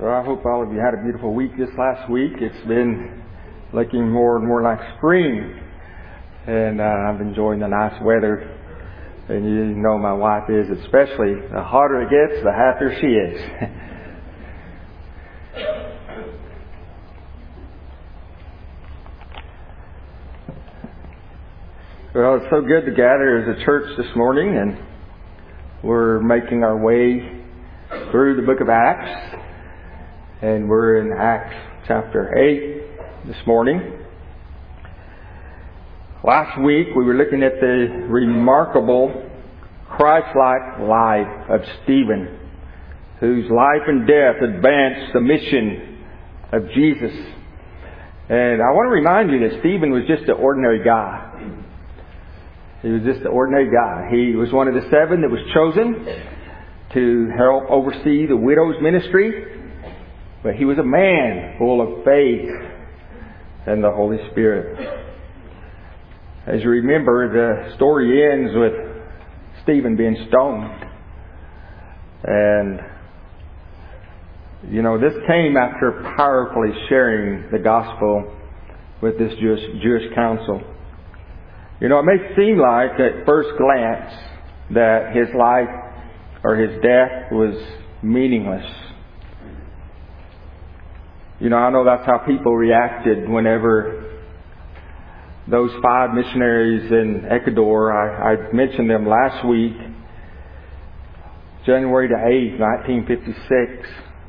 Well, I hope all of you had a beautiful week this last week. It's been looking more and more like spring. And I'm enjoying the nice weather. And you know my wife is, especially the hotter it gets, the happier she is. Well, it's so good to gather as a church this morning, and we're making our way through the book of Acts. And we're in Acts chapter 8 this morning. Last week we were looking at the remarkable Christ-like life of Stephen, whose life and death advanced the mission of Jesus. And I want to remind you that Stephen was just an ordinary guy. He was just an ordinary guy. He was one of the 7 that was chosen to help oversee the widow's ministry. But he was a man full of faith and the Holy Spirit. As you remember, the story ends with Stephen being stoned. And, this came after powerfully sharing the gospel with this Jewish council. It may seem like at first glance that his life or his death was meaningless. I know that's how people reacted whenever those 5 missionaries in Ecuador, I mentioned them last week, January the 8th, 1956.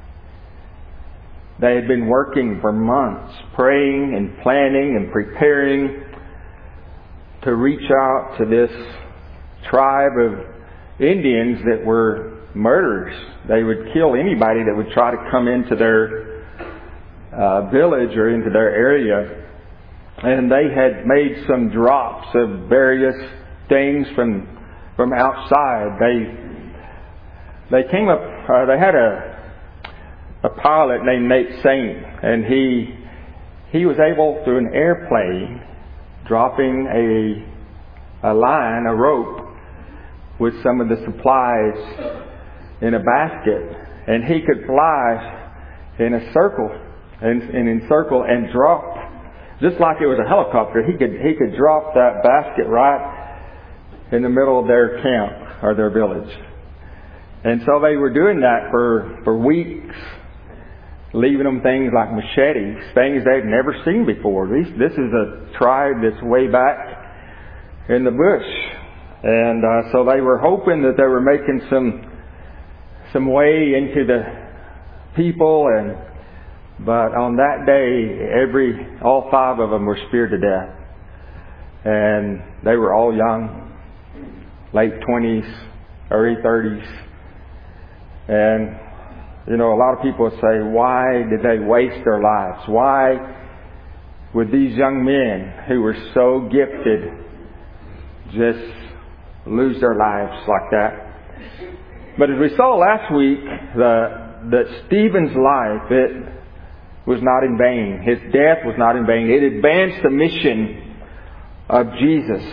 They had been working for months, praying and planning and preparing to reach out to this tribe of Indians that were murderers. They would kill anybody that would try to come into their village or into their area. And they had made some drops of various things from outside. They came up. They had a pilot named Nate Saint, and he was able, through an airplane, dropping a line, a rope, with some of the supplies in a basket, and he could fly in a circle and encircle and drop, just like it was a helicopter. He could drop that basket right in the middle of their camp or their village. And so they were doing that for weeks, leaving them things like machetes, things they'd never seen before. This is a tribe that's way back in the bush. And so they were hoping that they were making some way into the people. But on that day, all 5 of them were speared to death. And they were all young, late 20s, early 30s. And, a lot of people say, why did they waste their lives? Why would these young men who were so gifted just lose their lives like that? But as we saw last week, that Stephen's life, it was not in vain. His death was not in vain. It advanced the mission of Jesus.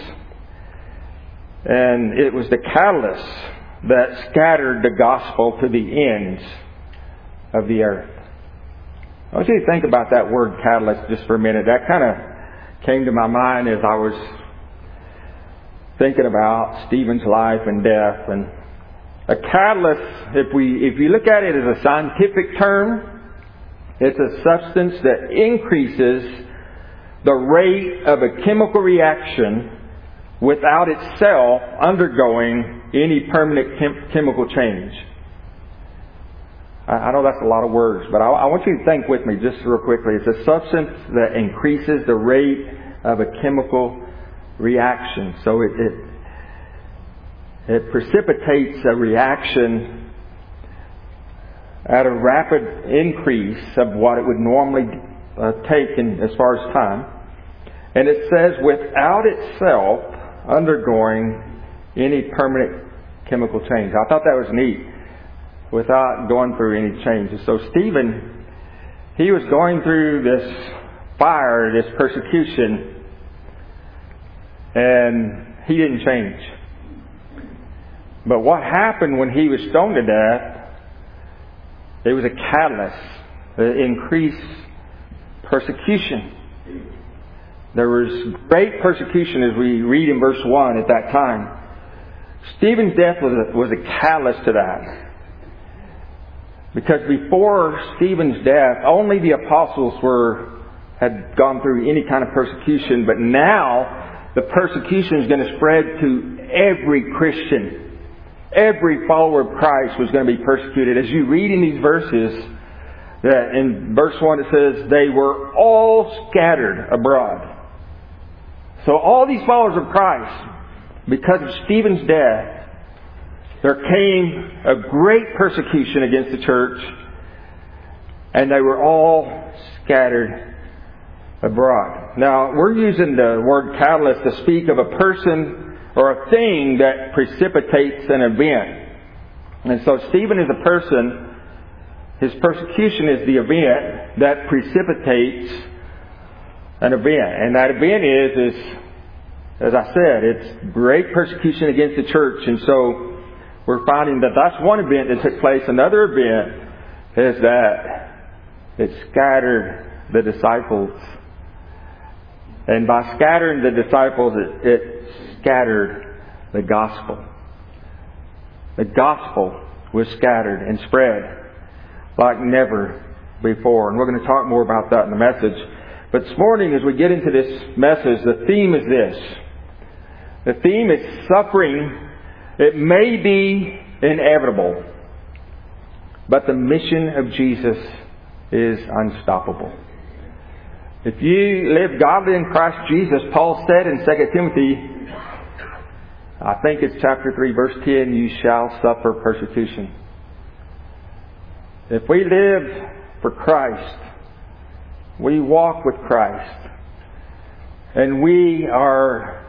And it was the catalyst that scattered the gospel to the ends of the earth. I want you to think about that word catalyst just for a minute. That kind of came to my mind as I was thinking about Stephen's life and death. And a catalyst, if you look at it as a scientific term, it's a substance that increases the rate of a chemical reaction without itself undergoing any permanent chemical change. I know that's a lot of words, but I want you to think with me just real quickly. It's a substance that increases the rate of a chemical reaction. So it precipitates a reaction at a rapid increase of what it would normally take as far as time. And it says without itself undergoing any permanent chemical change. I thought that was neat. Without going through any changes. So Stephen, he was going through this fire, this persecution, and he didn't change. But what happened when he was stoned to death It was a catalyst to increase persecution. There was great persecution, as we read in verse 1 at that time. Stephen's death was a catalyst to that. Because before Stephen's death, only the apostles had gone through any kind of persecution. But now, the persecution is going to spread to every Christian. Every follower of Christ was going to be persecuted. As you read in these verses, that in verse 1 it says, they were all scattered abroad. So all these followers of Christ, because of Stephen's death, there came a great persecution against the church, and they were all scattered abroad. Now, we're using the word catalyst to speak of a person or a thing that precipitates an event. And so Stephen is a person. His persecution is the event that precipitates an event. And that event is, as I said, it's great persecution against the church. And so we're finding that that's one event that took place. Another event is that it scattered the disciples. And by scattering the disciples, it scattered the gospel. The gospel was scattered and spread like never before. And we're going to talk more about that in the message. But this morning, as we get into this message, the theme is this. The theme is suffering. It may be inevitable, but the mission of Jesus is unstoppable. If you live godly in Christ Jesus, Paul said in 2 Timothy, I think it's chapter 3, verse 10, you shall suffer persecution. If we live for Christ, we walk with Christ, and we are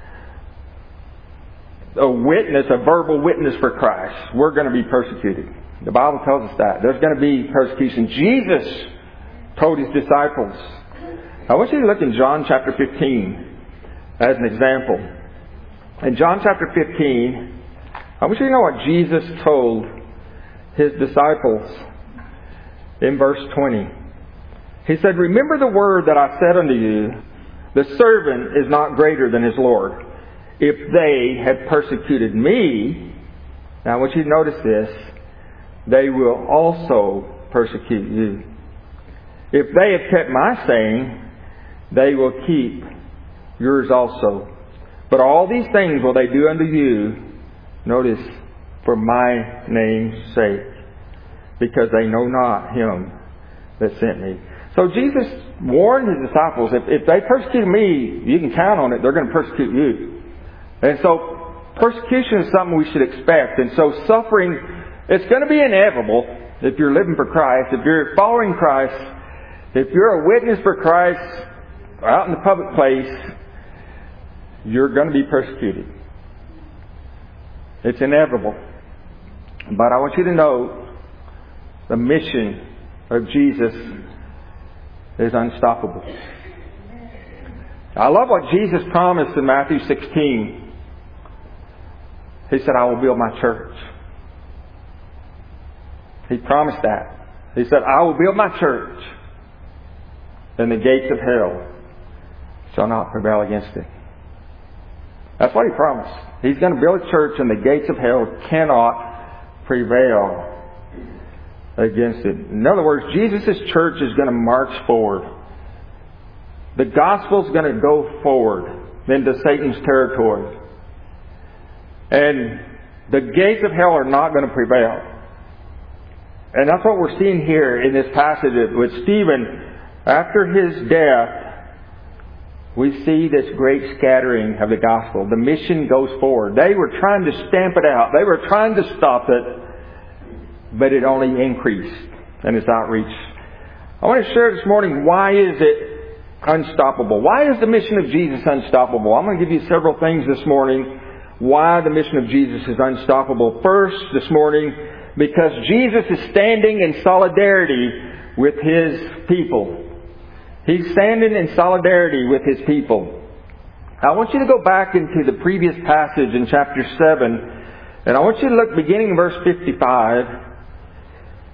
a witness, a verbal witness for Christ, we're going to be persecuted. The Bible tells us that. There's going to be persecution. Jesus told His disciples. I want you to look in John chapter 15 as an example. In John chapter 15, I want you to know what Jesus told His disciples in verse 20. He said, remember the word that I said unto you, the servant is not greater than his Lord. If they had persecuted me, now I want you to notice this, they will also persecute you. If they have kept my saying, they will keep yours also. But all these things will they do unto you, notice, for my name's sake, because they know not Him that sent me. So Jesus warned His disciples, if they persecute me, you can count on it, they're going to persecute you. And so persecution is something we should expect. And so suffering, it's going to be inevitable if you're living for Christ, if you're following Christ, if you're a witness for Christ out in the public place, you're going to be persecuted. It's inevitable. But I want you to know the mission of Jesus is unstoppable. I love what Jesus promised in Matthew 16. He said, I will build my church. He promised that. He said, I will build my church, and the gates of hell shall not prevail against it. That's what He promised. He's going to build a church, and the gates of hell cannot prevail against it. In other words, Jesus' church is going to march forward. The gospel is going to go forward into Satan's territory. And the gates of hell are not going to prevail. And that's what we're seeing here in this passage with Stephen. After his death, we see this great scattering of the gospel. The mission goes forward. They were trying to stamp it out. They were trying to stop it. But it only increased in its outreach. I want to share this morning, why is it unstoppable? Why is the mission of Jesus unstoppable? I'm going to give you several things this morning why the mission of Jesus is unstoppable. First, this morning, because Jesus is standing in solidarity with His people. He's standing in solidarity with His people. I want you to go back into the previous passage in chapter 7, and I want you to look beginning in verse 55.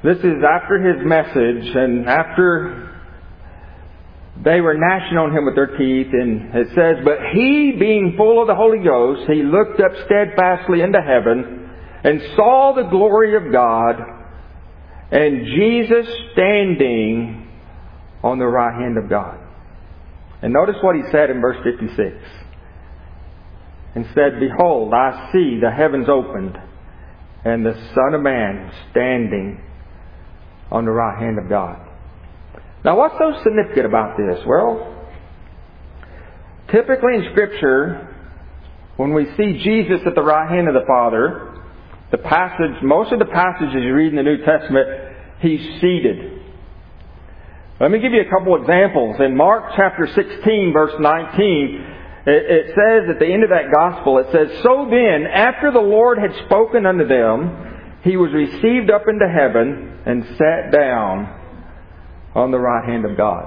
This is after his message and after they were gnashing on him with their teeth. And it says, "But he, being full of the Holy Ghost, he looked up steadfastly into heaven and saw the glory of God and Jesus standing on the right hand of God." And notice what he said in verse 56. And said, "Behold, I see the heavens opened, and the Son of Man standing on the right hand of God." Now, what's so significant about this? Well, typically in Scripture, when we see Jesus at the right hand of the Father, most of the passages you read in the New Testament, He's seated. Let me give you a couple examples. In Mark chapter 16, verse 19, it says at the end of that gospel, it says, "So then, after the Lord had spoken unto them, He was received up into heaven and sat down on the right hand of God."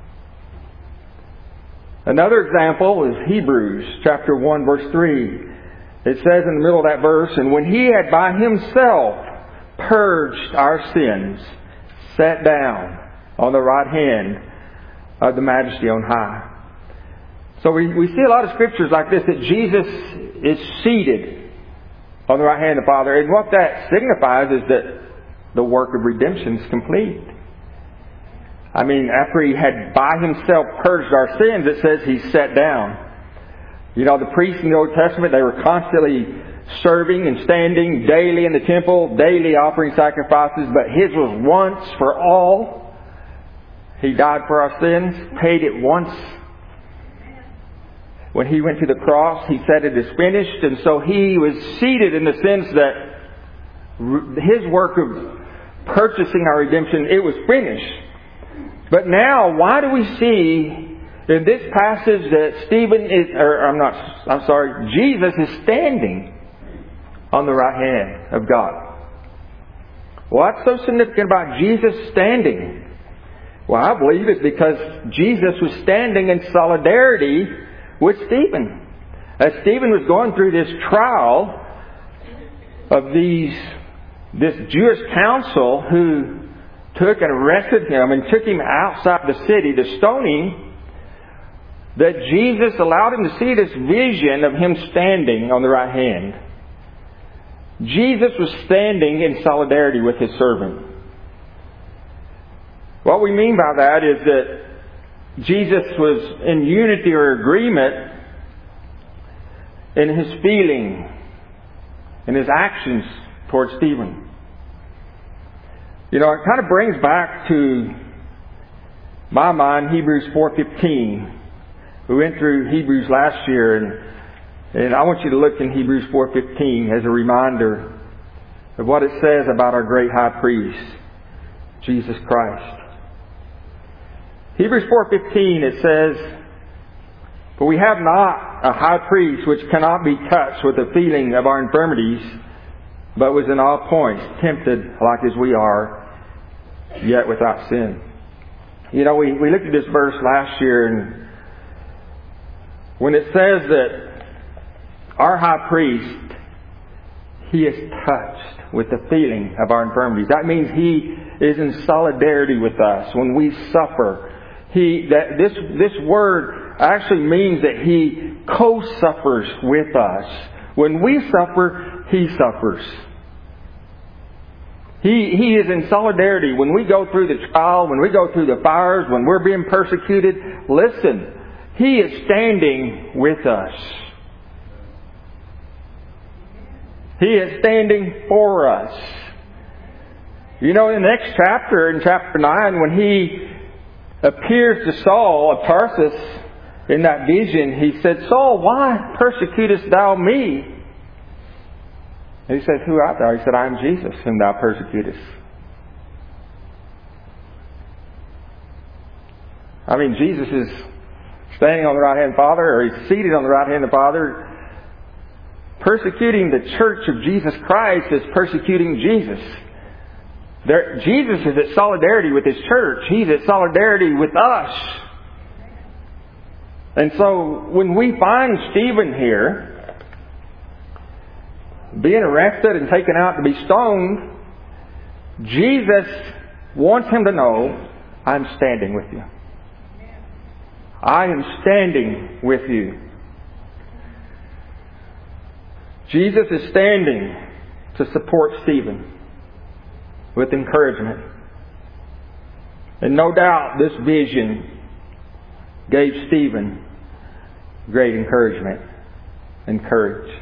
Another example is Hebrews chapter 1, verse 3. It says in the middle of that verse, "And when He had by Himself purged our sins, sat down on the right hand of the Majesty on high." So we see a lot of scriptures like this, that Jesus is seated on the right hand of the Father. And what that signifies is that the work of redemption is complete. I mean, after He had by Himself purged our sins, it says He sat down. You know, the priests in the Old Testament, they were constantly serving and standing daily in the temple, daily offering sacrifices, but His was once for all. He died for our sins, paid it once. When He went to the cross, He said it is finished, and so He was seated in the sense that His work of purchasing our redemption, it was finished. But now, why do we see in this passage that Jesus is standing on the right hand of God? What's so significant about Jesus standing? Well, I believe it's because Jesus was standing in solidarity with Stephen. As Stephen was going through this trial of this Jewish council who took and arrested him and took him outside the city to stone him, that Jesus allowed him to see this vision of Him standing on the right hand. Jesus was standing in solidarity with His servant. What we mean by that is that Jesus was in unity or agreement in His feeling, in His actions towards Stephen. You know, it kind of brings back to my mind Hebrews 4:15. We went through Hebrews last year, and I want you to look in Hebrews 4:15 as a reminder of what it says about our great high priest, Jesus Christ. Hebrews 4:15, it says, "For we have not a high priest which cannot be touched with the feeling of our infirmities, but was in all points tempted like as we are, yet without sin." You know, we looked at this verse last year, and when it says that our high priest, He is touched with the feeling of our infirmities. That means He is in solidarity with us when we suffer. This word actually means that He co-suffers with us. When we suffer, He suffers. He is in solidarity. When we go through the trial, when we go through the fires, when we're being persecuted, listen, He is standing with us. He is standing for us. You know, in the next chapter, in chapter 9, when He appears to Saul of Tarsus in that vision, He said, "Saul, why persecutest thou me?" And He said, "Who art thou?" He said, "I am Jesus, whom thou persecutest." I mean, Jesus is standing on the right hand of the Father, or He's seated on the right hand of the Father. Persecuting the church of Jesus Christ is persecuting Jesus. Jesus is at solidarity with His church. He's at solidarity with us. And so when we find Stephen here being arrested and taken out to be stoned, Jesus wants him to know, I'm standing with you. I am standing with you. Jesus is standing to support Stephen with encouragement. And no doubt this vision gave Stephen great encouragement and courage.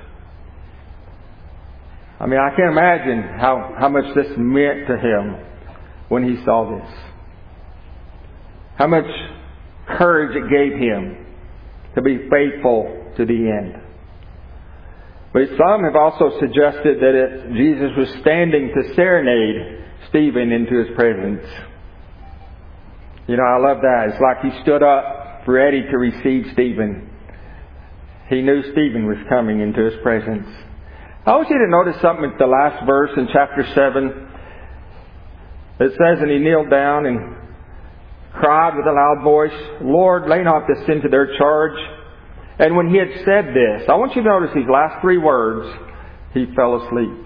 I mean, I can't imagine how much this meant to him when he saw this. How much courage it gave him to be faithful to the end. But some have also suggested that Jesus was standing to serenade Stephen into his presence. You know, I love that. It's like he stood up ready to receive Stephen. He knew Stephen was coming into his presence. I want you to notice something at the last verse in chapter 7. It says, and he kneeled down and cried with a loud voice, Lord, lay not this sin to their charge. And when he had said this, I want you to notice these last three words, he fell asleep.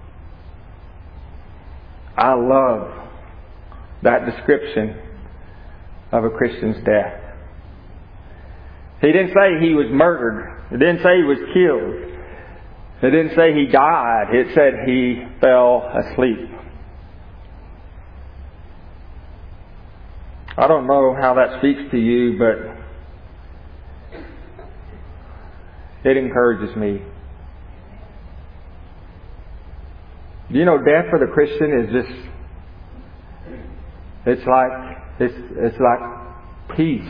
I love that description of a Christian's death. He didn't say he was murdered. It didn't say he was killed. It didn't say he died. It said he fell asleep. I don't know how that speaks to you, but it encourages me. You know, death for the Christian is just, it's like peace.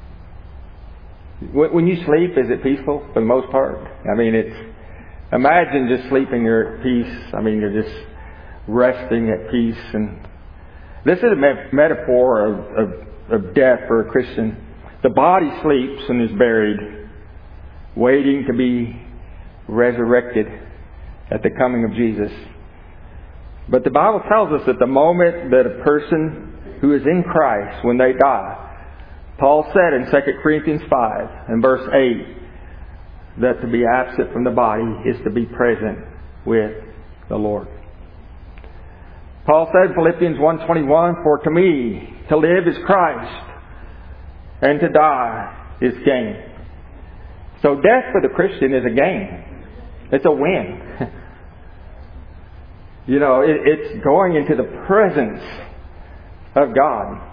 When you sleep, is it peaceful for the most part? I mean, imagine just sleeping, you're at peace. I mean, you're just resting at peace. And this is a metaphor of death for a Christian. The body sleeps and is buried, waiting to be resurrected at the coming of Jesus. But the Bible tells us that the moment that a person who is in Christ, when they die, Paul said in 2 Corinthians 5 and verse 8 that to be absent from the body is to be present with the Lord. Paul said in Philippians 1:21, for to me to live is Christ and to die is gain. So death for the Christian is a gain. It's a win. You know, it's going into the presence of God.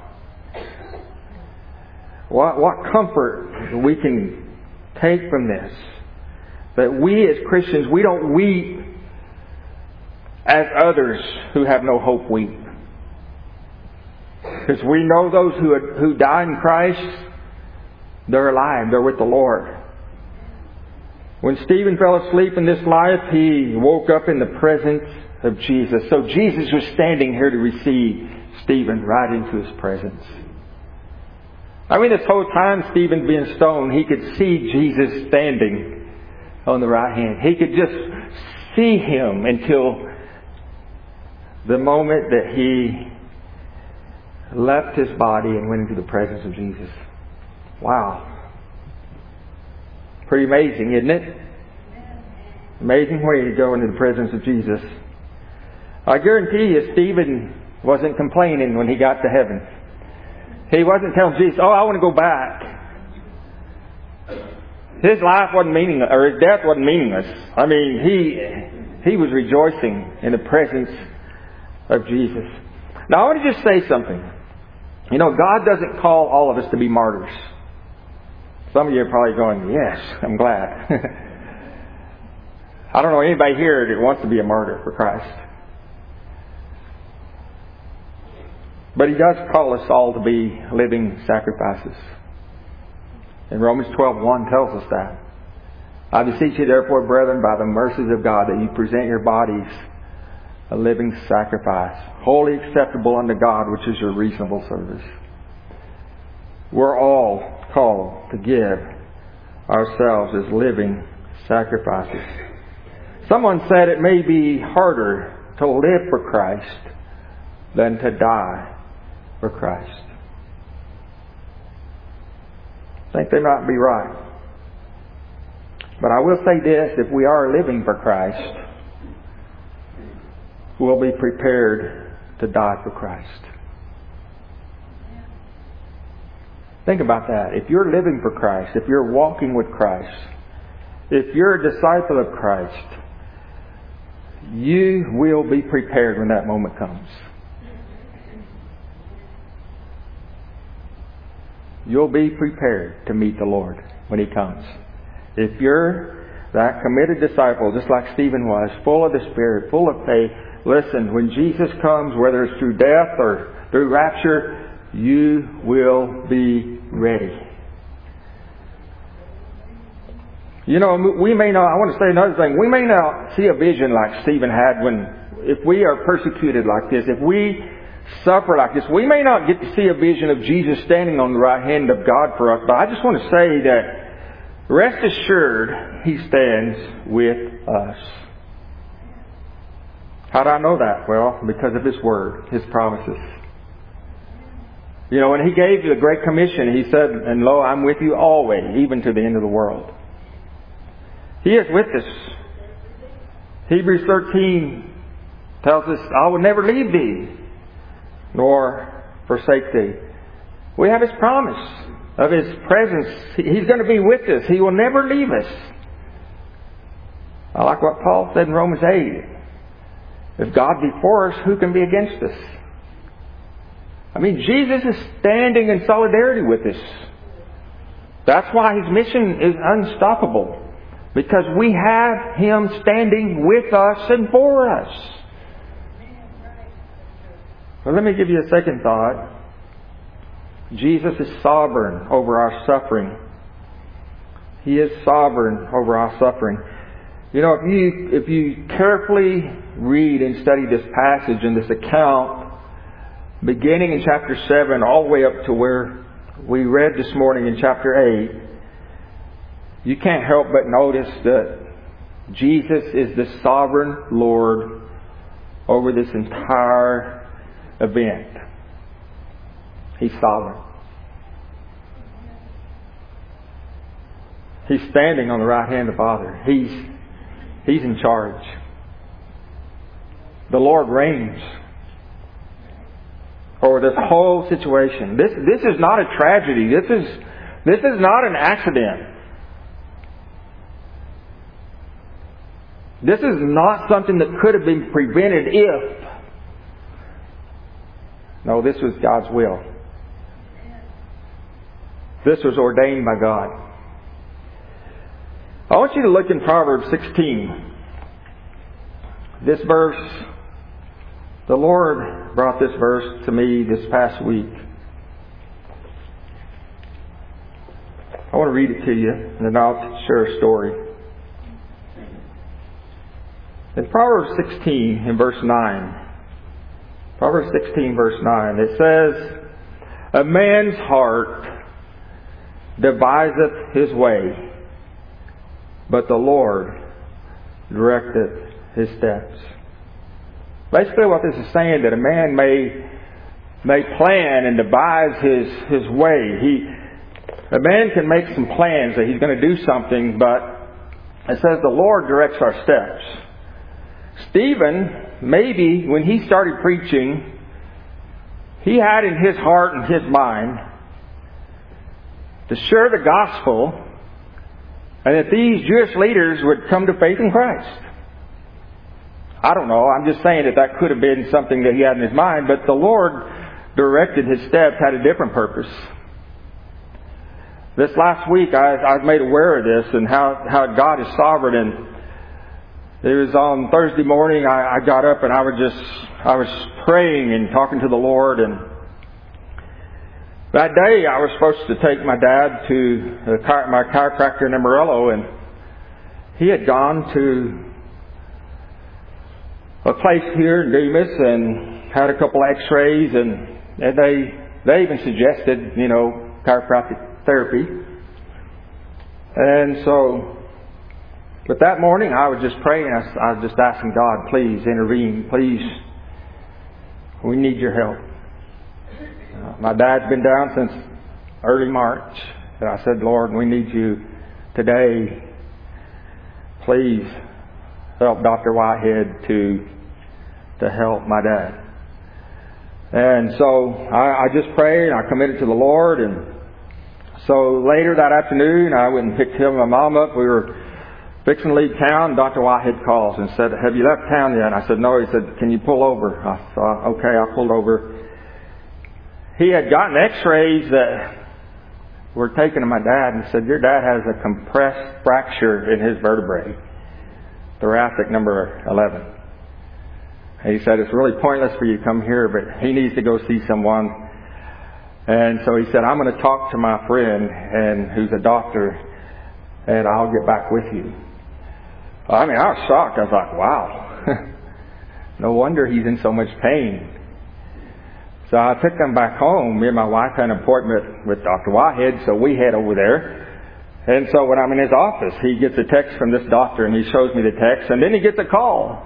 What comfort we can take from this. That we as Christians, we don't weep as others who have no hope weep. Because we know those who die in Christ, they're alive, they're with the Lord. When Stephen fell asleep in this life, he woke up in the presence of Jesus. So Jesus was standing here to receive Stephen right into his presence. I mean, this whole time Stephen being stoned, he could see Jesus standing on the right hand. He could just see him until the moment that he left his body and went into the presence of Jesus. Wow. Pretty amazing, isn't it? Amazing way to go into the presence of Jesus. I guarantee you Stephen wasn't complaining when he got to heaven. He wasn't telling Jesus, I want to go back. His life wasn't meaningless, or his death wasn't meaningless. I mean, he was rejoicing in the presence of Jesus. Now, I want to just say something. You know, God doesn't call all of us to be martyrs. Some of you are probably going, yes, I'm glad. I don't know anybody here that wants to be a martyr for Christ. But He does call us all to be living sacrifices. And Romans 12:1 tells us that. I beseech you therefore, brethren, by the mercies of God, that you present your bodies a living sacrifice, wholly acceptable unto God, which is your reasonable service. We're all called to give ourselves as living sacrifices. Someone said it may be harder to live for Christ than to die for Christ. I think they might be right. But I will say this, if we are living for Christ, we'll be prepared to die for Christ. Think about that. If you're living for Christ, if you're walking with Christ, if you're a disciple of Christ, you will be prepared when that moment comes. You'll be prepared to meet the Lord when He comes. If you're that committed disciple, just like Stephen was, full of the Spirit, full of faith, listen, when Jesus comes, whether it's through death or through rapture, you will be ready. You know, we may not, I want to say another thing, we may not see a vision like Stephen had if we are persecuted like this, if we suffer like this, we may not get to see a vision of Jesus standing on the right hand of God for us, but I just want to say that rest assured, He stands with us. How do I know that? Well, because of His Word, His promises. You know, when He gave you the Great Commission, He said, and lo, I'm with you always, even to the end of the world. He is with us. Hebrews 13 tells us, I will never leave thee, nor forsake thee. We have His promise of His presence. He's going to be with us. He will never leave us. I like what Paul said in Romans 8. If God be for us, who can be against us? I mean, Jesus is standing in solidarity with us. That's why His mission is unstoppable. Because we have Him standing with us and for us. Well, let me give you a second thought. Jesus is sovereign over our suffering. He is sovereign over our suffering. You know, if you carefully read and study this passage and this account, beginning in chapter 7 all the way up to where we read this morning in chapter 8, you can't help but notice that Jesus is the sovereign Lord over this entire event. He's sovereign. He's standing on the right hand of the Father. He's in charge. The Lord reigns over this whole situation. This is not a tragedy. This is not an accident. This is not something that could have been prevented if. No, this was God's will. This was ordained by God. I want you to look in Proverbs 16. This verse, the Lord brought this verse to me this past week. I want to read it to you, and then I'll share a story. In Proverbs 16, in verse 9, Proverbs 16, verse 9, it says, a man's heart deviseth his way, but the Lord directeth his steps. Basically what this is saying, that a man may plan and devise his way. A man can make some plans that he's going to do something, but it says the Lord directs our steps. Stephen, maybe when he started preaching, he had in his heart and his mind to share the gospel, and that these Jewish leaders would come to faith in Christ. I don't know. I'm just saying that could have been something that he had in his mind, but the Lord directed his steps, had a different purpose. This last week, I was made aware of this and how God is sovereign. And it was on Thursday morning. I got up and I was praying and talking to the Lord. And that day, I was supposed to take my dad to my chiropractor in Amarillo, and he had gone to a place here in Dumas and had a couple X-rays, and they even suggested, chiropractic therapy. And so, but that morning I was just praying. I was just asking God, please intervene. Please, we need your help. My dad's been down since early March. And I said, Lord, we need you today. Please help Dr. Whitehead to help my dad. And so I just prayed and I committed to the Lord. And so later that afternoon, I went and picked him and my mom up. We were fixing to leave town. Dr. Whitehead calls and said, "Have you left town yet?" And I said, "No." He said, "Can you pull over?" I thought, okay, I pulled over. He had gotten x-rays that were taken to my dad and said, "Your dad has a compressed fracture in his vertebrae, thoracic number 11. And he said, "It's really pointless for you to come here, but he needs to go see someone." And so he said, "I'm going to talk to my friend and who's a doctor, and I'll get back with you." I mean, I was shocked. I was like, wow. No wonder he's in so much pain. So I took them back home. Me and my wife had an appointment with Dr. Whitehead, so we head over there. And so when I'm in his office, he gets a text from this doctor, and he shows me the text, and then he gets a call.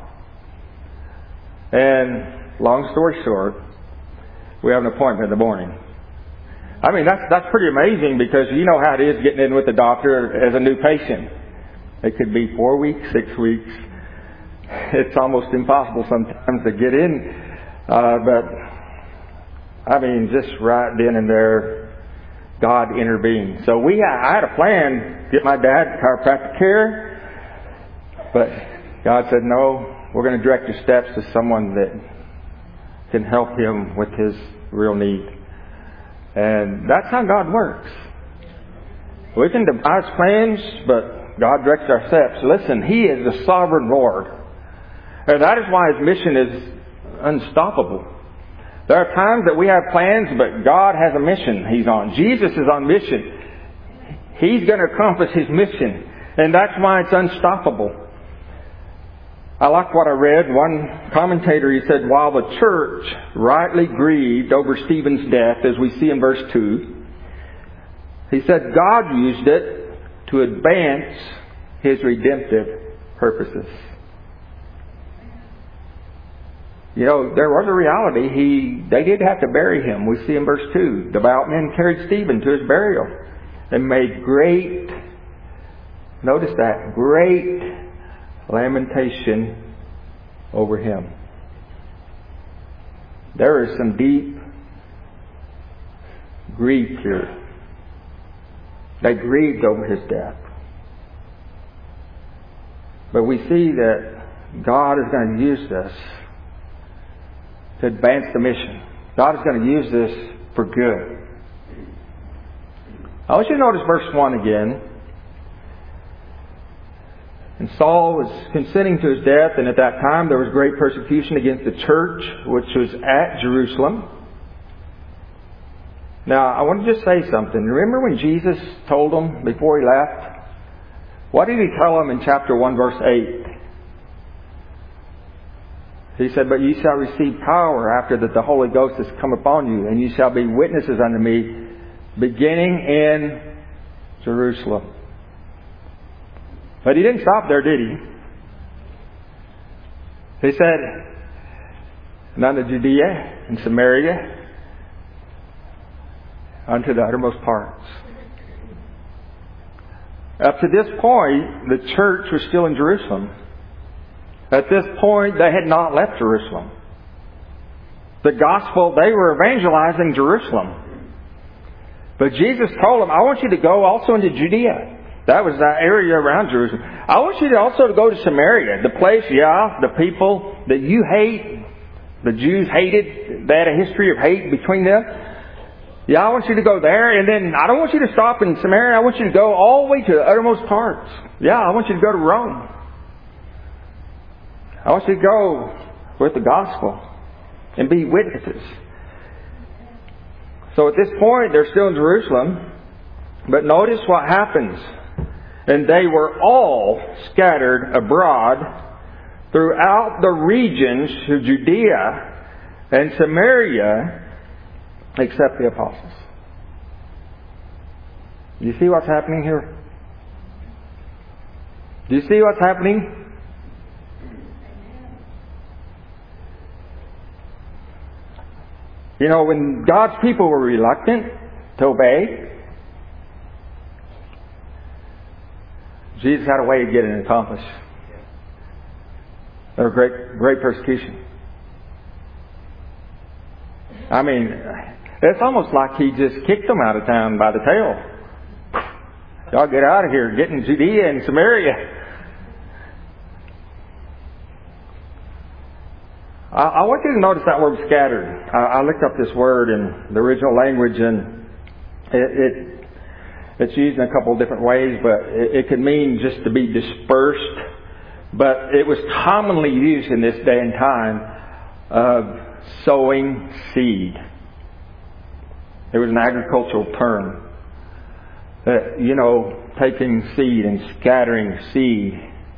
And long story short, we have an appointment in the morning. I mean, that's pretty amazing, because you know how it is getting in with the doctor as a new patient. It could be 4 weeks, 6 weeks. It's almost impossible sometimes to get in. But, I mean, just right then and there, God intervened. So I had a plan to get my dad chiropractic care. But God said, "No, we're going to direct your steps to someone that can help him with his real need." And that's how God works. We can devise plans, but God directs our steps. Listen, He is the sovereign Lord. And that is why His mission is unstoppable. There are times that we have plans, but God has a mission He's on. Jesus is on mission. He's going to accomplish His mission. And that's why it's unstoppable. I like what I read. One commentator, he said, while the church rightly grieved over Stephen's death, as we see in verse 2, he said God used it to advance His redemptive purposes. You know, there was a reality. They did have to bury him. We see in verse 2, devout men carried Stephen to his burial and made great, notice that, great lamentation over him. There is some deep grief here. They grieved over his death. But we see that God is going to use this to advance the mission. God is going to use this for good. I want you to notice verse 1 again. And Saul was consenting to his death, and at that time there was great persecution against the church, which was at Jerusalem. Now, I want to just say something. Remember when Jesus told them before He left? What did He tell them in chapter 1, verse 8? He said, "But ye shall receive power after that the Holy Ghost has come upon you, and ye shall be witnesses unto me, beginning in Jerusalem." But He didn't stop there, did He? He said, "And unto Judea and Samaria, unto the uttermost parts." Up to this point, the church was still in Jerusalem. At this point, they had not left Jerusalem. The gospel, they were evangelizing Jerusalem. But Jesus told them, "I want you to go also into Judea." That was that area around Jerusalem. "I want you to also go to Samaria, the place, the people that you hate. The Jews hated. They had a history of hate between them. I want you to go there. And then I don't want you to stop in Samaria. I want you to go all the way to the uttermost parts. I want you to go to Rome. I want you to go with the gospel and be witnesses." So at this point, they're still in Jerusalem. But notice what happens. "And they were all scattered abroad throughout the regions of Judea and Samaria, except the apostles." Do you see what's happening here? Do you see what's happening? You know, when God's people were reluctant to obey, Jesus had a way of getting it accomplished. There was great persecution. I mean, it's almost like he just kicked them out of town by the tail. Y'all get out of here, get in Judea and Samaria. I want you to notice that word scattered. I looked up this word in the original language, and it's used in a couple of different ways, but it could mean just to be dispersed. But it was commonly used in this day and time of sowing seed. It was an agricultural term. Taking seed and scattering seed.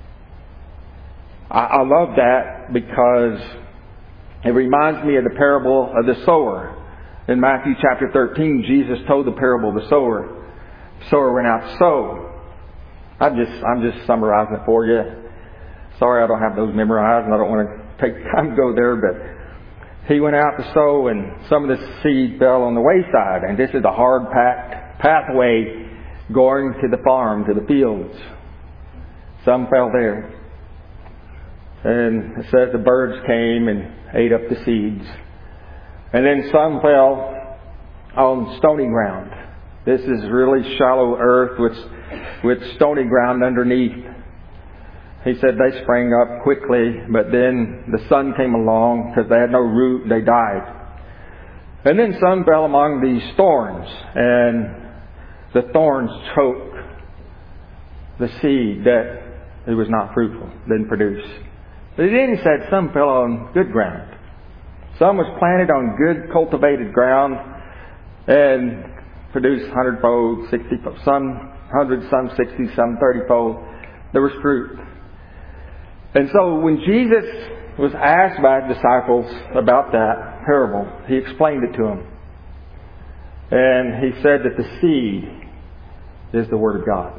I love that because it reminds me of the parable of the sower. In Matthew chapter 13, Jesus told the parable of the sower. The sower went out to sow. I'm just summarizing it for you. Sorry I don't have those memorized, and I don't want to take time to go there, but he went out to sow, and some of the seed fell on the wayside. And this is a hard-packed pathway going to the farm, to the fields. Some fell there. And it says the birds came and ate up the seeds. And then some fell on stony ground. This is really shallow earth with stony ground underneath. He said they sprang up quickly, but then the sun came along because they had no root, they died. And then some fell among these thorns, and the thorns choked the seed that it was not fruitful, didn't produce. But then he said some fell on good ground. Some was planted on good cultivated ground and produced 100-fold, 60-fold, some 100, some 60, some 30-fold. There was fruit. And so when Jesus was asked by his disciples about that parable, he explained it to them. And he said that the seed is the Word of God.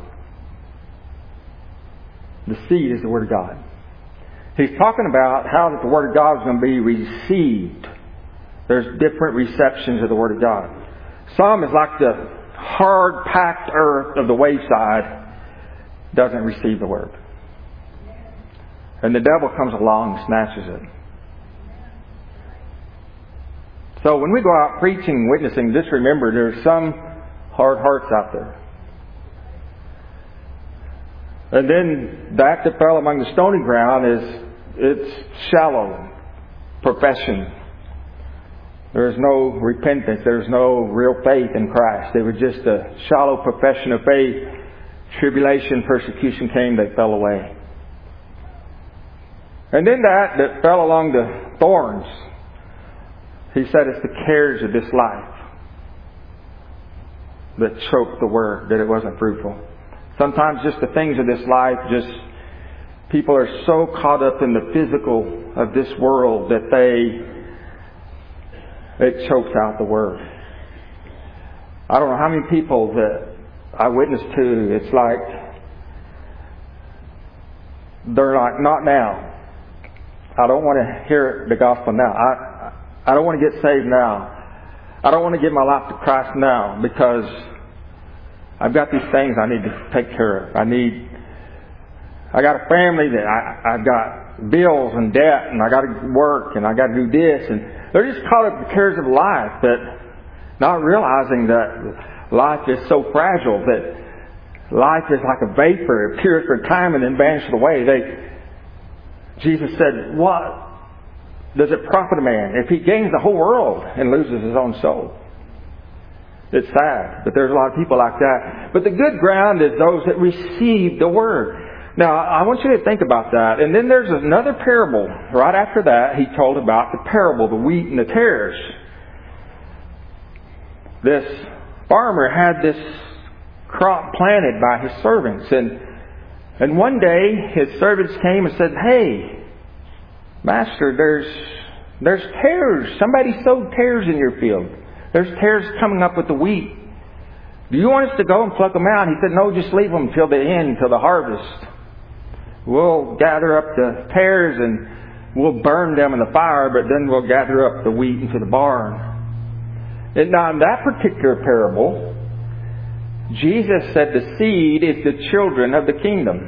The seed is the Word of God. He's talking about how that the Word of God is going to be received. There's different receptions of the Word of God. Some is like the hard-packed earth of the wayside, doesn't receive the Word. And the devil comes along and snatches it. So when we go out preaching and witnessing, just remember there's some hard hearts out there. And then that fell among the stony ground it's shallow profession. There's no repentance. There's no real faith in Christ. It was just a shallow profession of faith. Tribulation, persecution came, they fell away. And then that fell along the thorns. He said it's the cares of this life that choked the word, that it wasn't fruitful. Sometimes just the things of this life, people are so caught up in the physical of this world that it chokes out the word. I don't know how many people that I witness to, it's like they're like, not now. I don't want to hear the gospel now. I don't want to get saved now. I don't want to give my life to Christ now because I've got these things I need to take care of. I got a family that I've got bills and debt, and I got to work, and I got to do this, and they're just caught up in the cares of life, that not realizing that life is so fragile, that life is like a vapor. It appears for a time and then vanishes away. Jesus said, what does it profit a man if he gains the whole world and loses his own soul? It's sad, but there's a lot of people like that. But the good ground is those that receive the word. Now, I want you to think about that. And then there's another parable. Right after that, he told about the parable, the wheat and the tares. This farmer had this crop planted by his servants. And one day, his servants came and said, hey, master, there's tares. Somebody sowed tares in your field. There's tares coming up with the wheat. Do you want us to go and pluck them out? He said, no, just leave them till the end, till the harvest. We'll gather up the tares and we'll burn them in the fire, but then we'll gather up the wheat into the barn. And now in that particular parable, Jesus said the seed is the children of the kingdom.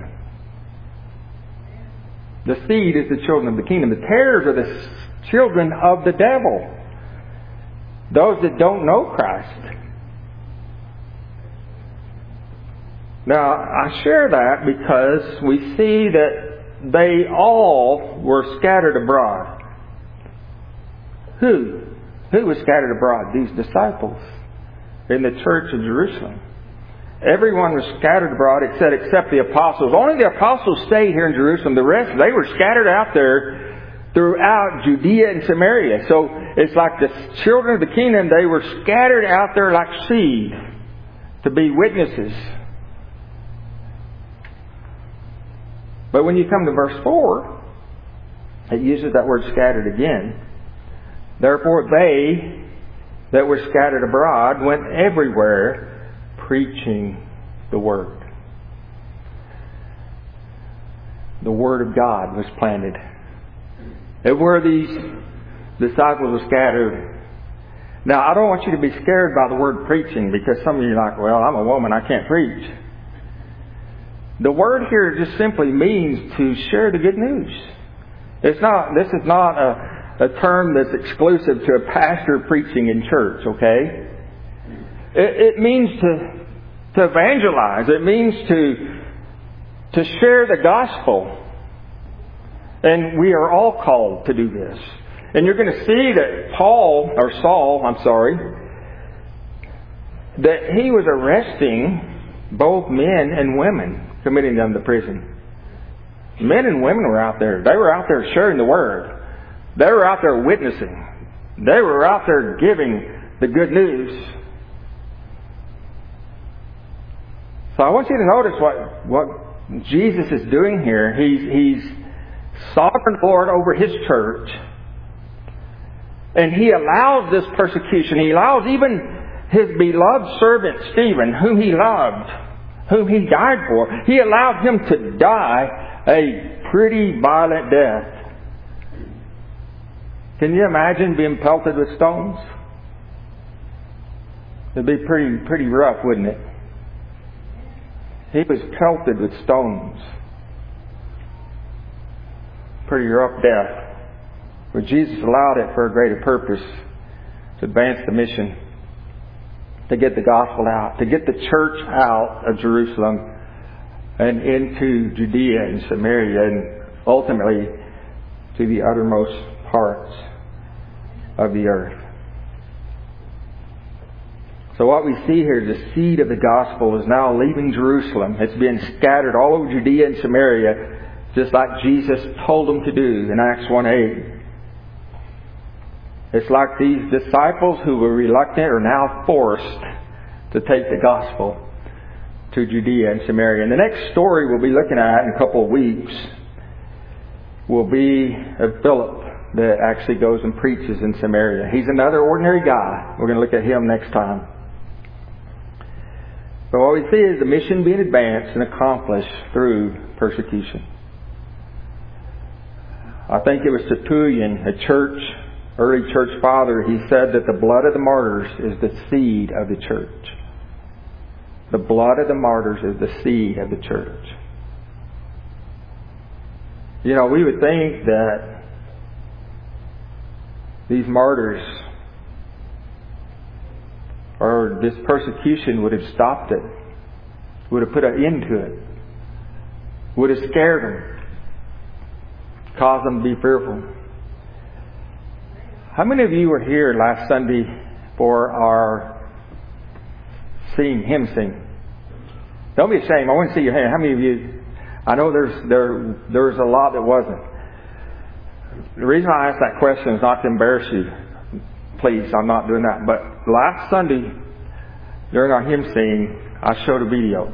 The seed is the children of the kingdom. The tares are the children of the devil. those that don't know Christ. Now, I share that because we see that they all were scattered abroad. Who? Who was scattered abroad? These disciples in the church of Jerusalem. Everyone was scattered abroad except the apostles. Only the apostles stayed here in Jerusalem. The rest, they were scattered out there throughout Judea and Samaria. So it's like the children of the kingdom, they were scattered out there like seed to be witnesses. But when you come to verse 4, it uses that word scattered again. Therefore they that were scattered abroad went everywhere preaching the Word. The Word of God was planted. And where these disciples were scattered. Now, I don't want you to be scared by the word preaching, because some of you are like, well, I'm a woman, I can't preach. The word here just simply means to share the good news. This is not a term that's exclusive to a pastor preaching in church, okay? It means to evangelize. It means to share the gospel. And we are all called to do this. And you're going to see that Saul, that he was arresting both men and women, committing them to prison. Men and women were out there. They were out there sharing the word. They were out there witnessing. They were out there giving the good news. So I want you to notice what Jesus is doing here. He's sovereign Lord over His church. And He allows this persecution. He allows even His beloved servant Stephen, whom He loved, whom He died for, He allowed him to die a pretty violent death. Can you imagine being pelted with stones? It'd be pretty rough, wouldn't it? He was pelted with stones. Pretty rough death. But Jesus allowed it for a greater purpose, to advance the mission, to get the gospel out, to get the church out of Jerusalem and into Judea and Samaria and ultimately to the uttermost parts of the earth. So what we see here is the seed of the gospel is now leaving Jerusalem. It's being scattered all over Judea and Samaria, just like Jesus told them to do in Acts 1:8. It's like these disciples who were reluctant are now forced to take the gospel to Judea and Samaria. And the next story we'll be looking at in a couple of weeks will be of Philip, that actually goes and preaches in Samaria. He's another ordinary guy. We're going to look at him next time. But what we see is the mission being advanced and accomplished through persecution. I think it was Tertullian, early church father, he said that the blood of the martyrs is the seed of the church. The blood of the martyrs is the seed of the church. You know, we would think that these martyrs or this persecution would have stopped it, would have put an end to it, would have scared them, caused them to be fearful. How many of you were here last Sunday for our hymn sing? Don't be ashamed. I want to see your hand. How many of you? I know there's a lot that wasn't. The reason I ask that question is not to embarrass you. Please, I'm not doing that. But last Sunday, during our hymn singing, I showed a video.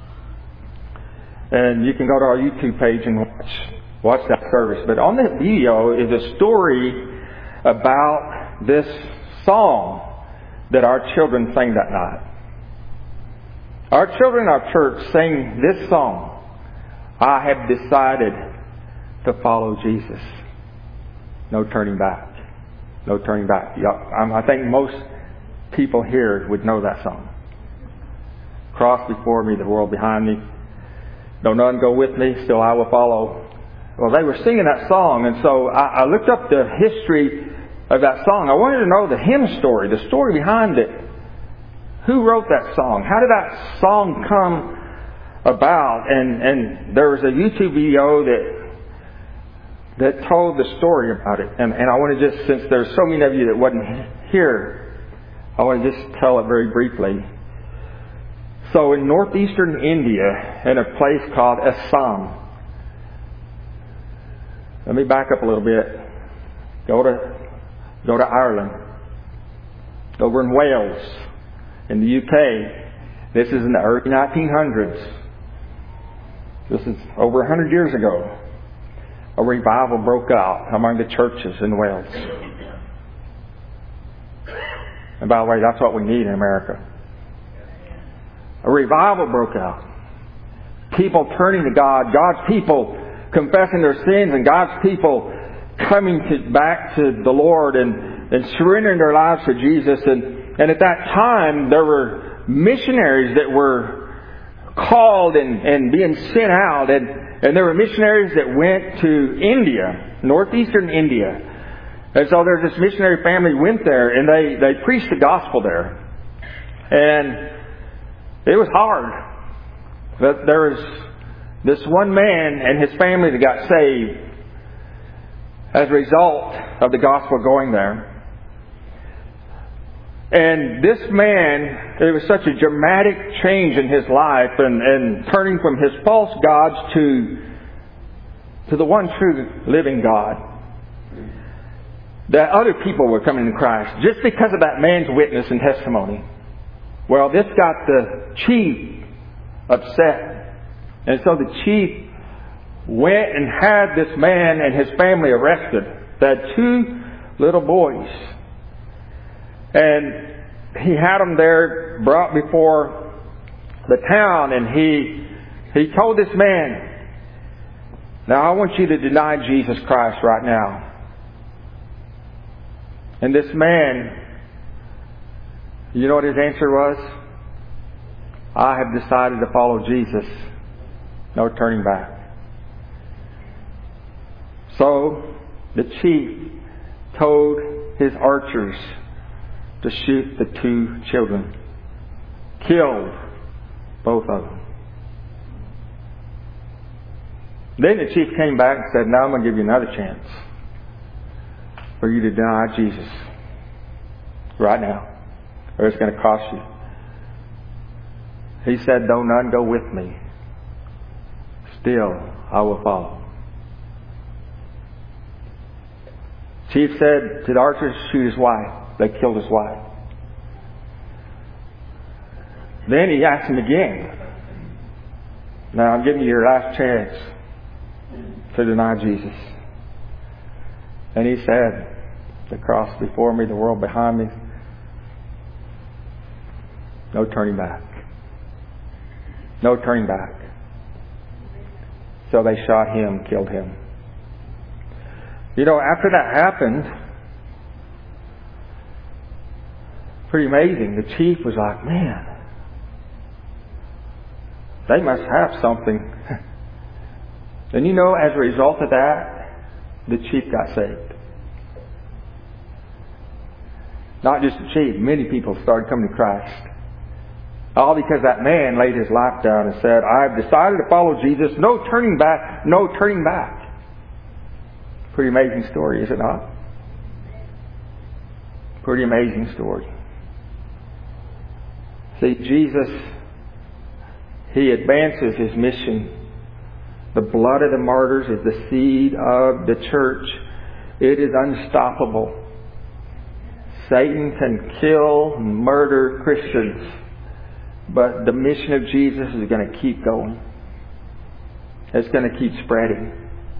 And you can go to our YouTube page and watch that service. But on that video is a story about this song that our children sang that night. Our children in our church sang this song, I have decided to follow Jesus. No turning back. No turning back. I think most people here would know that song. Cross before me, the world behind me. Though none go with me, still I will follow. Well, they were singing that song, and so I looked up the history of that song. I wanted to know the hymn story, the story behind it. Who wrote that song? How did that song come about? And there was a YouTube video that told the story about it. And I want to just, since there's so many of you that wasn't here, I want to just tell it very briefly. So in northeastern India, in a place called Assam, let me back up a little bit. Go to Ireland. Over in Wales, in the UK, this is in the early 1900s. This is over 100 years ago. A revival broke out among the churches in Wales. And by the way, that's what we need in America. A revival broke out. People turning to God. God's people confessing their sins, and God's people coming back to the Lord and surrendering their lives to Jesus. And at that time, there were missionaries that were called and being sent out. And there were missionaries that went to India, northeastern India. And so there's this missionary family went there, and they preached the gospel there. And it was hard. But there was this one man and his family that got saved as a result of the gospel going there. And this man, it was such a dramatic change in his life and turning from his false gods to the one true living God, that other people were coming to Christ just because of that man's witness and testimony. Well, this got the chief upset. And so the chief went and had this man and his family arrested. They had 2 little boys. And he had them there, brought before the town, and he told this man, "Now I want you to deny Jesus Christ right now." And this man, you know what his answer was? "I have decided to follow Jesus. No turning back." So the chief told his archers to shoot the 2 children. Killed both of them. Then the chief came back and said, "Now I'm going to give you another chance for you to deny Jesus right now, or it's going to cost you." He said, "Though none go with me, still I will follow." Chief said to the archers, "Shoot his wife." They killed his wife. Then he asked him again, "Now I'm giving you your last chance to deny Jesus." And he said, "The cross before me, the world behind me. No turning back. No turning back." So they shot him, killed him. You know, after that happened, pretty amazing. The chief was like, "Man, they must have something." And you know, as a result of that, the chief got saved. Not just the chief, many people started coming to Christ. All because that man laid his life down and said, "I've decided to follow Jesus. No turning back, no turning back." Pretty amazing story, is it not? Pretty amazing story. See, Jesus, He advances His mission. The blood of the martyrs is the seed of the church. It is unstoppable. Satan can kill and murder Christians, but the mission of Jesus is going to keep going. It's going to keep spreading.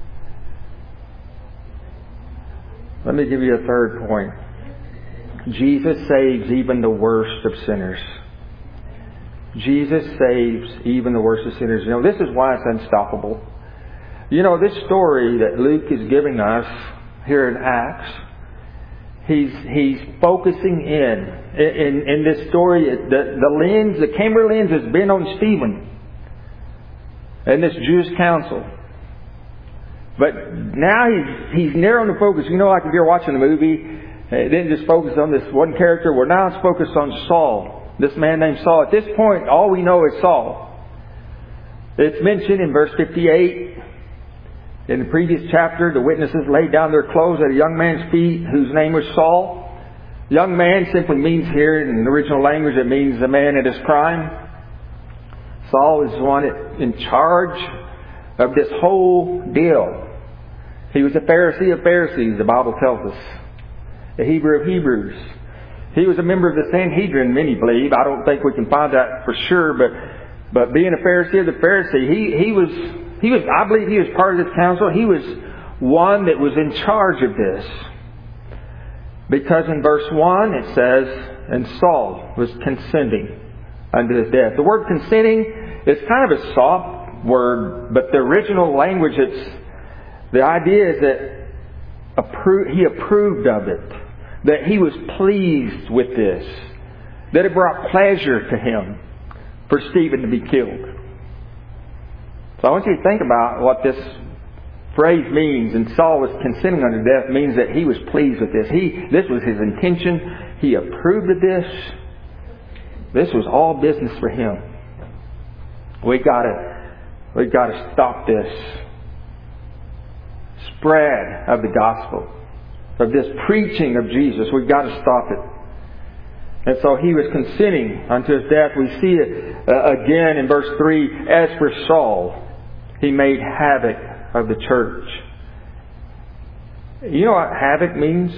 Let me give you a third point. Jesus saves even the worst of sinners. Jesus saves even the worst of sinners. You know, this is why it's unstoppable. You know, this story that Luke is giving us here in Acts, he's focusing in this story. The camera lens has been on Stephen and this Jewish council. But now he's narrowing the focus. You know, like if you're watching a movie It didn't just focus on this one character. We're now focused on Saul. This man named Saul. At this point, all we know is Saul. It's mentioned in verse 58. In the previous chapter, the witnesses laid down their clothes at a young man's feet whose name was Saul. Young man simply means here in the original language, it means the man at his prime. Saul is the one in charge of this whole deal. He was a Pharisee of Pharisees, the Bible tells us. A Hebrew of Hebrews. He was a member of the Sanhedrin, many believe. I don't think we can find that for sure, but being a Pharisee of the Pharisee, he was, I believe he was part of this council. He was one that was in charge of this. Because in verse 1 it says, and Saul was consenting unto his death. The word consenting is kind of a soft word, but the original language, the idea is that he approved of it. That he was pleased with this. That it brought pleasure to him for Stephen to be killed. So I want you to think about what this phrase means. And Saul was consenting unto death means that he was pleased with this. This was his intention. He approved of this. This was all business for him. We gotta stop this spread of the gospel, of this preaching of Jesus. We've got to stop it. And so he was consenting unto his death. We see it again in verse 3. As for Saul, he made havoc of the church. You know what havoc means?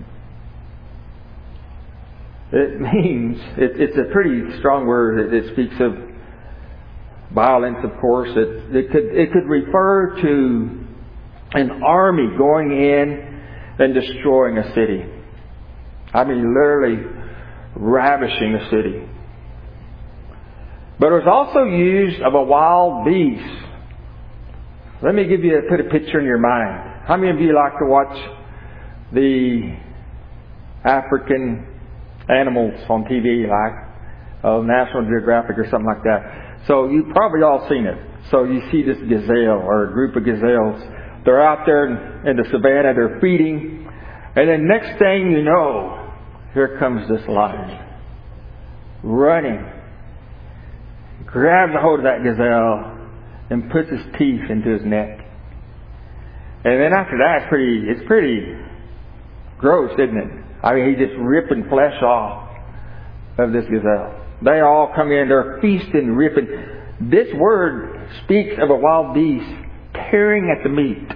It means, it's a pretty strong word. It speaks of violence, of course. It could refer to an army going in and destroying a city. I mean, literally ravishing a city. But it was also used of a wild beast. Let me put a picture in your mind. How many of you like to watch the African animals on TV, like National Geographic or something like that? So you've probably all seen it. So you see this gazelle or a group of gazelles. They're out there in the savannah, they're feeding. And then next thing you know, here comes this lion. Running. Grabs a hold of that gazelle and puts his teeth into his neck. And then after that, it's pretty gross, isn't it? I mean, he's just ripping flesh off of this gazelle. They all come in, they're feasting, ripping. This word speaks of a wild beast tearing at the meat.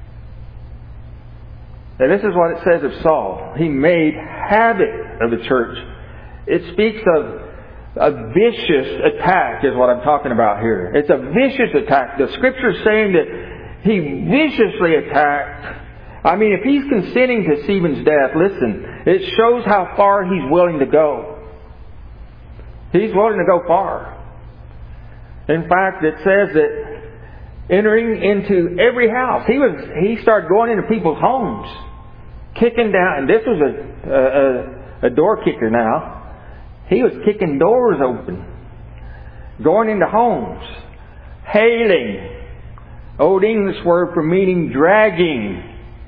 And this is what it says of Saul. He made havoc of the church. It speaks of a vicious attack is what I'm talking about here. It's a vicious attack. The Scripture is saying that he viciously attacked. I mean, if he's consenting to Stephen's death, listen, it shows how far he's willing to go. He's willing to go far. In fact, it says that entering into every house. He started going into people's homes, kicking down. And this was a door kicker now. He was kicking doors open, going into homes, hailing. Old English word for meaning dragging.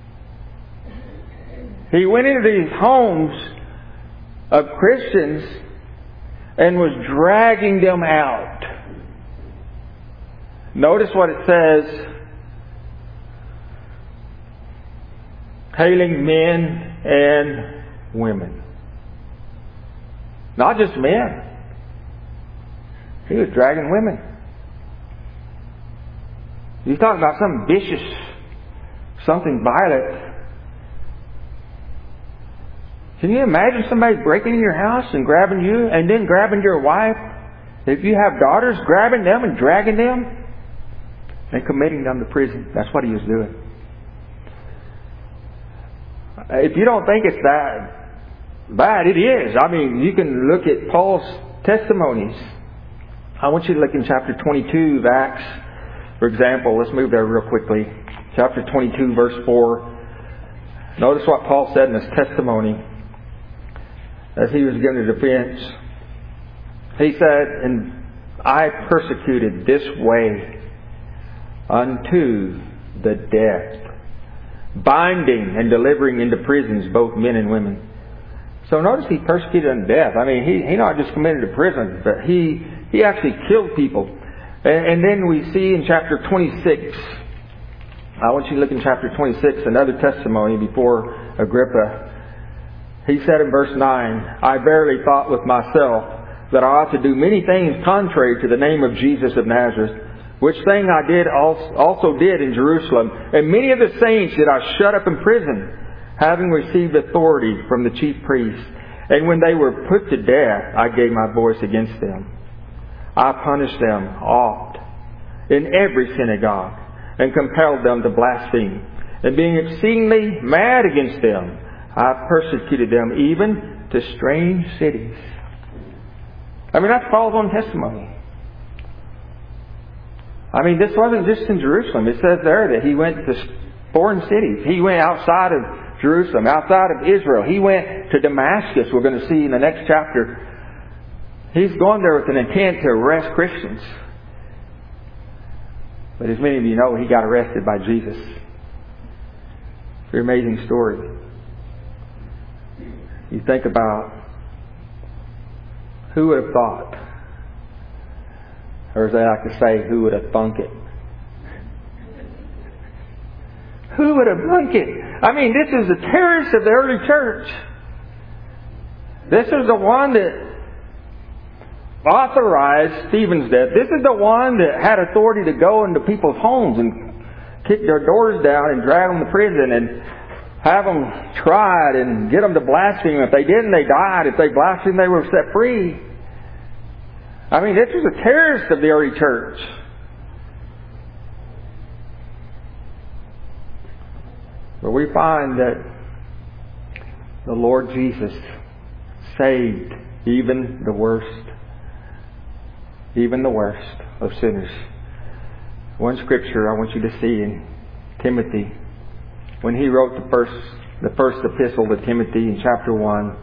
He went into these homes of Christians and was dragging them out. Notice what it says. Hailing men and women. Not just men. He was dragging women. You talk about something vicious, something violent. Can you imagine somebody breaking in your house and grabbing you and then grabbing your wife? If you have daughters, grabbing them and dragging them and committing them to prison. That's what he was doing. If you don't think it's that bad, it is. I mean, you can look at Paul's testimonies. I want you to look in chapter 22 of Acts, for example. Let's move there real quickly. Chapter 22, verse 4. Notice what Paul said in his testimony as he was giving a defense. He said, "And I persecuted this way unto the death binding and delivering into prisons both men and women. So notice he persecuted unto death. I mean, he not just committed to prison, but he actually killed people. And then we see in chapter 26, I want you to look in chapter 26, another testimony before Agrippa. He said in verse 9, I verily thought with myself that I ought to do many things contrary to the name of Jesus of Nazareth, which thing I did also did in Jerusalem. And many of the saints did I shut up in prison, having received authority from the chief priests. And when they were put to death, I gave my voice against them. I punished them oft in every synagogue, and compelled them to blaspheme. And being exceedingly mad against them, I persecuted them even to strange cities. I mean, that's Paul's own testimony. I mean, this wasn't just in Jerusalem. It says there that he went to foreign cities. He went outside of Jerusalem, outside of Israel. He went to Damascus, we're going to see in the next chapter. He's gone there with an intent to arrest Christians. But as many of you know, he got arrested by Jesus. It's an amazing story. You think about who would have thought, or as they like to say, who would have thunk it? Who would have thunk it? I mean, this is the terrorist of the early church. This is the one that authorized Stephen's death. This is the one that had authority to go into people's homes and kick their doors down and drag them to prison and have them tried and get them to blaspheme. If they didn't, they died. If they blasphemed, they were set free. I mean, this was a terrorist of the early church. But we find that the Lord Jesus saved even the worst of sinners. One scripture I want you to see in Timothy, when he wrote the first epistle to Timothy in chapter 1,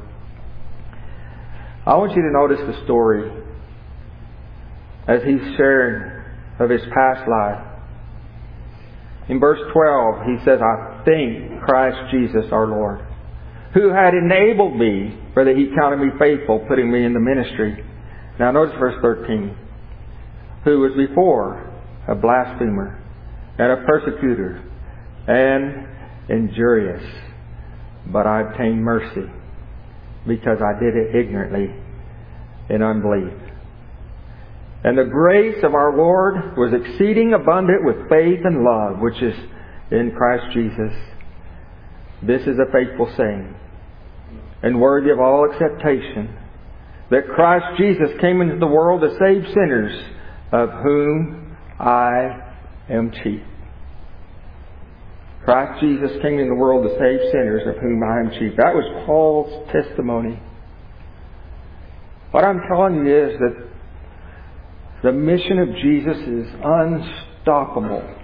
I want you to notice the story as he's sharing of his past life. In verse 12, he says, I thank Christ Jesus our Lord, who had enabled me, for that he counted me faithful, putting me in the ministry. Now notice verse 13. Who was before a blasphemer and a persecutor and injurious, but I obtained mercy because I did it ignorantly in unbelief. And the grace of our Lord was exceeding abundant with faith and love, which is in Christ Jesus. This is a faithful saying, and worthy of all acceptation, that Christ Jesus came into the world to save sinners, of whom I am chief. Christ Jesus came into the world to save sinners, of whom I am chief. That was Paul's testimony. What I'm telling you is that the mission of Jesus is unstoppable.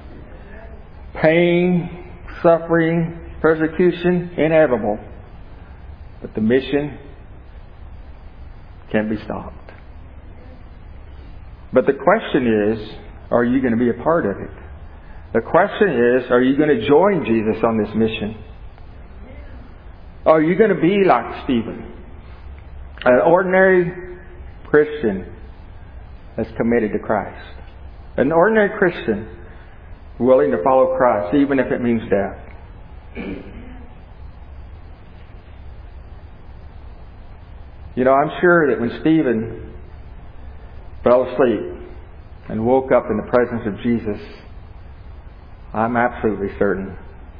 Pain, suffering, persecution, inevitable. But the mission can't be stopped. But the question is, are you going to be a part of it? The question is, are you going to join Jesus on this mission? Are you going to be like Stephen, an ordinary Christian that's committed to Christ? An ordinary Christian willing to follow Christ, even if it means death. You know, I'm sure that when Stephen fell asleep and woke up in the presence of Jesus, I'm absolutely certain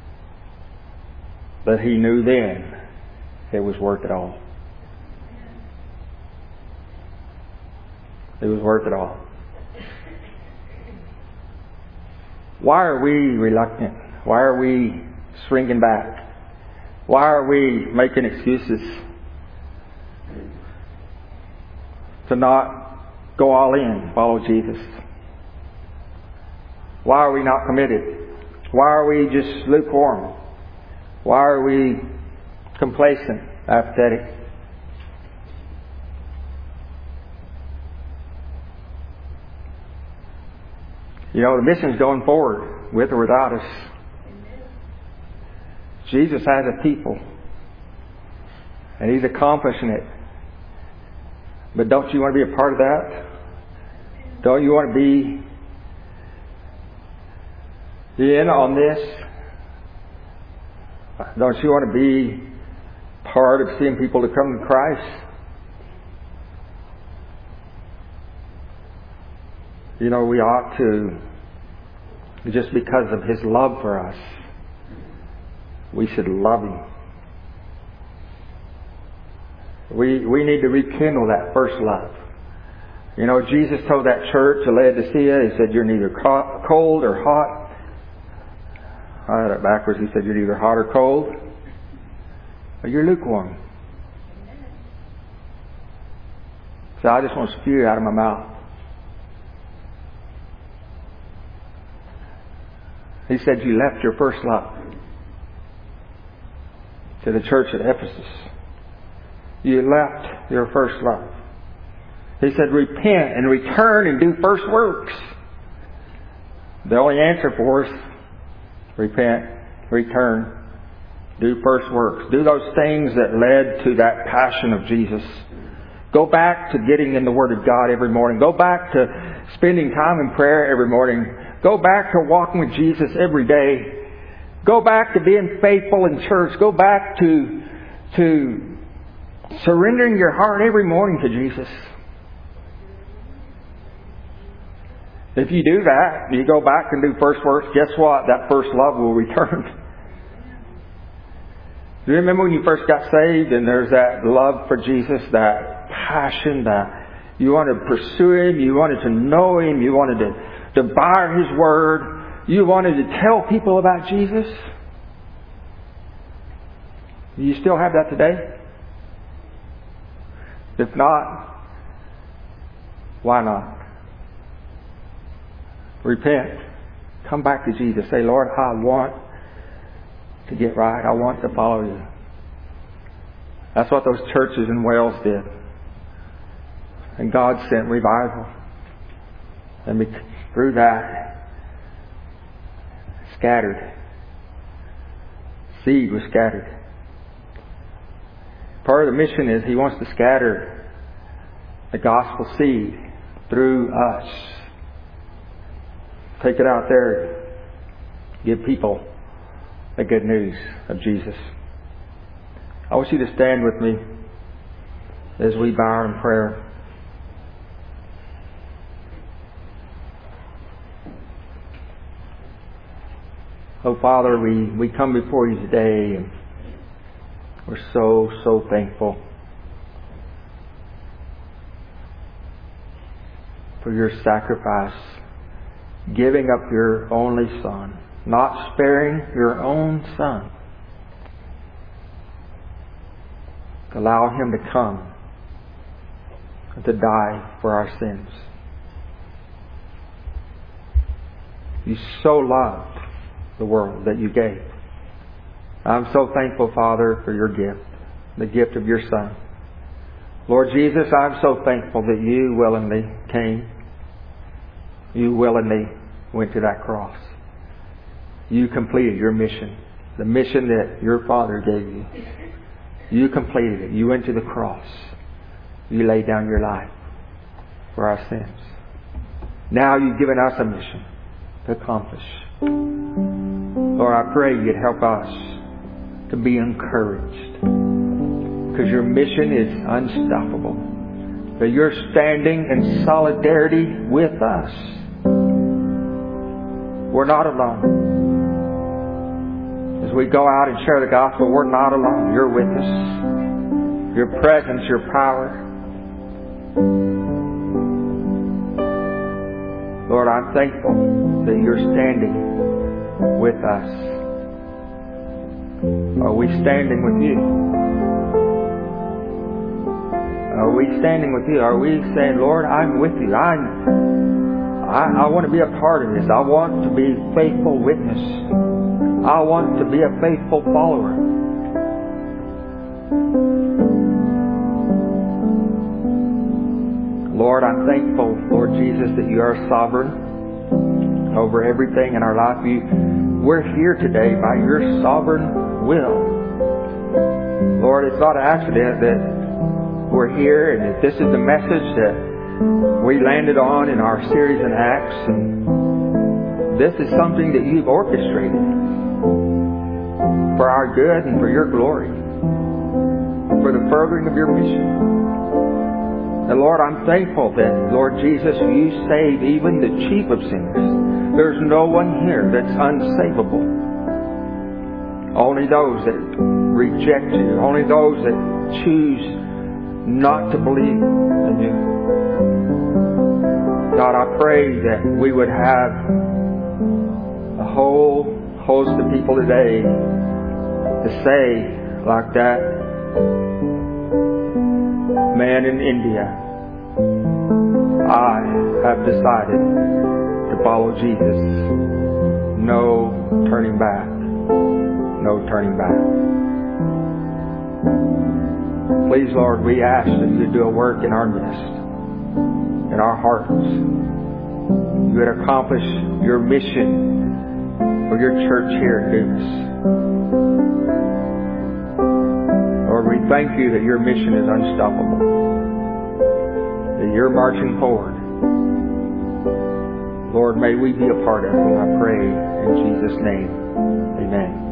that he knew then it was worth it all. It was worth it all. Why are we reluctant? Why are we shrinking back? Why are we making excuses to not go all in, follow Jesus? Why are we not committed? Why are we just lukewarm? Why are we complacent, apathetic? You know, the mission's going forward, with or without us. Jesus has a people. And He's accomplishing it. But don't you want to be a part of that? Don't you want to be in on this? Don't you want to be part of seeing people to come to Christ? You know, we ought to, just because of His love for us, we should love Him. We need to rekindle that first love. You know, Jesus told that church at Laodicea, He said, you're neither cold or hot. I had it backwards. He said, you're neither hot or cold, but you're lukewarm. So I just want to spew out of my mouth. He said, you left your first love. To the church at Ephesus. You left your first love. He said, repent and return and do first works. The only answer for us, repent, return, do first works. Do those things that led to that passion of Jesus. Go back to getting in the Word of God every morning. Go back to spending time in prayer every morning. Go back to walking with Jesus every day. Go back to being faithful in church. Go back to surrendering your heart every morning to Jesus. If you do that, you go back and do first works, guess what? That first love will return. Do you remember when you first got saved and there's that love for Jesus, that passion, that you wanted to pursue Him, you wanted to know Him, you wanted to devour His Word, you wanted to tell people about Jesus? Do you still have that today? If not, why not? Repent. Come back to Jesus. Say, Lord, I want to get right. I want to follow You. That's what those churches in Wales did. And God sent revival. And through that, scattered. Seed was scattered. Part of the mission is He wants to scatter the gospel seed through us. Take it out there. Give people the good news of Jesus. I want you to stand with me as we bow in prayer. Oh, Father, we come before You today, and we're so thankful for Your sacrifice, giving up Your only Son, not sparing Your own Son, to allow Him to come and to die for our sins. You so loved the world that You gave. I'm so thankful, Father, for Your gift, the gift of Your Son. Lord Jesus, I'm so thankful that You willingly came. You willingly went to that cross. You completed Your mission, the mission that Your Father gave You. You completed it. You went to the cross. You laid down Your life for our sins. Now You've given us a mission to accomplish. Lord, I pray You'd help us to be encouraged, because Your mission is unstoppable. That You're standing in solidarity with us. We're not alone. As we go out and share the gospel, we're not alone. You're with us. Your presence, Your power. Lord, I'm thankful that You're standing with us. Are we standing with You? Are we standing with You? Are we saying, Lord, I'm with You. I want to be a part of this. I want to be a faithful witness. I want to be a faithful follower. Lord, I'm thankful, Lord Jesus, that You are sovereign over everything in our life. We're here today by Your sovereign will. Lord, it's not an accident that we're here and that this is the message that we landed on in our series in Acts. And this is something that you've orchestrated for our good and for your glory, for the furthering of your mission. And Lord, I'm thankful that, Lord Jesus, you save even the chief of sinners. There's no one here that's unsavable. Only those that reject you. Only those that choose not to believe in you. God, I pray that we would have a whole host of people today to say, like that man in India, I have decided to follow Jesus. No turning back. No turning back. Please, Lord, we ask that you do a work in our midst, in our hearts. You would accomplish your mission for your church here at Dumas. Lord, we thank you that your mission is unstoppable, that you're marching forward. Lord, may we be a part of it, I pray in Jesus' name. Amen.